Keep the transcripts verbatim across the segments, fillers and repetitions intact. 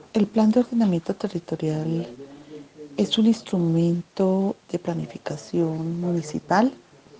El Plan de Ordenamiento Territorial es un instrumento de planificación municipal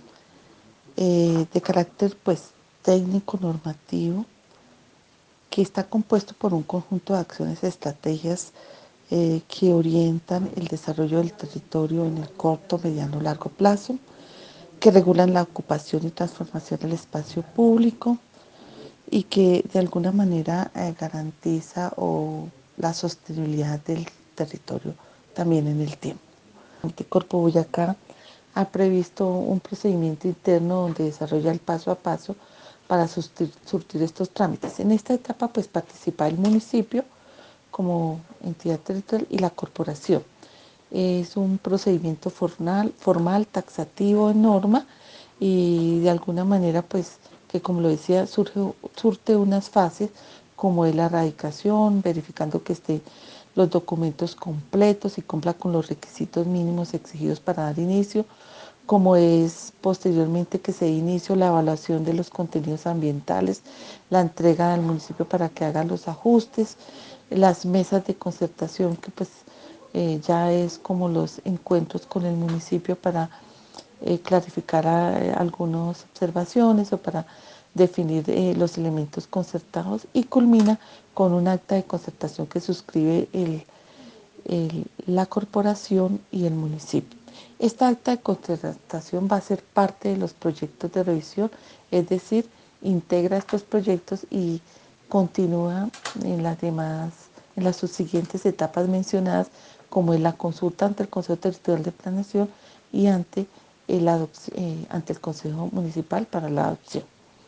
eh, de carácter pues, técnico normativo que está compuesto por un conjunto de acciones y estrategias eh, que orientan el desarrollo del territorio en el corto, mediano, largo plazo, que regulan la ocupación y transformación del espacio público y que de alguna manera eh, garantiza o la sostenibilidad del territorio también en el tiempo. El Corpo Boyacá ha previsto un procedimiento interno donde desarrolla el paso a paso para surtir, surtir estos trámites. En esta etapa pues participa el municipio como entidad territorial y la corporación. Es un procedimiento formal, formal taxativo en norma y de alguna manera pues que como lo decía surge, surte unas fases como es la erradicación, verificando que estén los documentos completos y cumpla con los requisitos mínimos exigidos para dar inicio, como es posteriormente que se dé inicio la evaluación de los contenidos ambientales, la entrega al municipio para que haga los ajustes, las mesas de concertación que pues eh, ya es como los encuentros con el municipio para eh, clarificar eh, algunas observaciones o para definir eh, los elementos concertados y culmina con un acta de concertación que suscribe el, el, la corporación y el municipio. Esta acta de concertación va a ser parte de los proyectos de revisión, es decir, integra estos proyectos y continúa en las demás, en las subsiguientes etapas mencionadas, como es la consulta ante el Consejo Territorial de Planeación y ante el, eh, ante el Consejo Municipal para la adopción.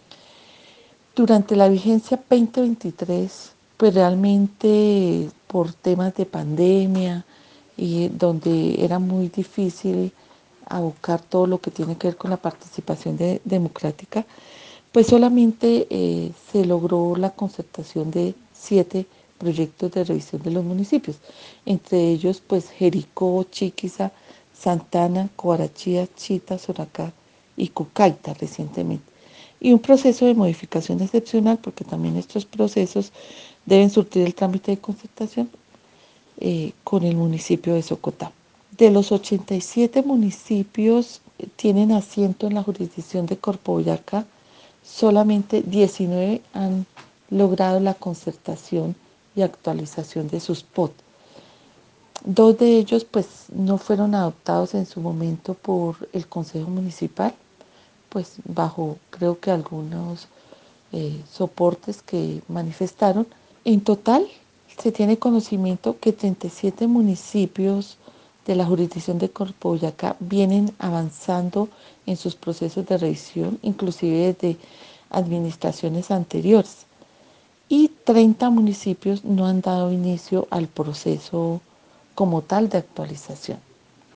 Durante la vigencia veinte veintitrés, pues realmente por temas de pandemia y donde era muy difícil abocar todo lo que tiene que ver con la participación de, democrática, pues solamente eh, se logró la concertación de siete proyectos de revisión de los municipios, entre ellos pues Jericó, Chiquiza, Santana, Coarachía, Chita, Soracá y Cucaita recientemente. Y un proceso de modificación excepcional, porque también estos procesos deben surtir el trámite de concertación eh, con el municipio de Socotá. De los ochenta y siete municipios que tienen asiento en la jurisdicción de Corpo Boyacá, solamente diecinueve han logrado la concertación y actualización de sus P O T. Dos de ellos pues no fueron adoptados en su momento por el Consejo Municipal, pues bajo creo que algunos eh, soportes que manifestaron. En total se tiene conocimiento que treinta y siete municipios de la jurisdicción de Corpo Boyacá vienen avanzando en sus procesos de revisión, inclusive desde administraciones anteriores. Y treinta municipios no han dado inicio al proceso como tal de actualización.